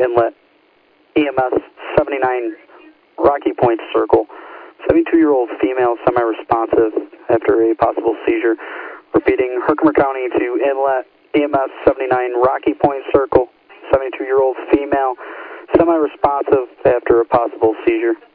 inlet, EMS 79 Rocky Point Circle. 72-year-old female, semi-responsive after a possible seizure. Repeating, Herkimer County to inlet, EMS 79 Rocky Point Circle. 72-year-old female, semi-responsive after a possible seizure.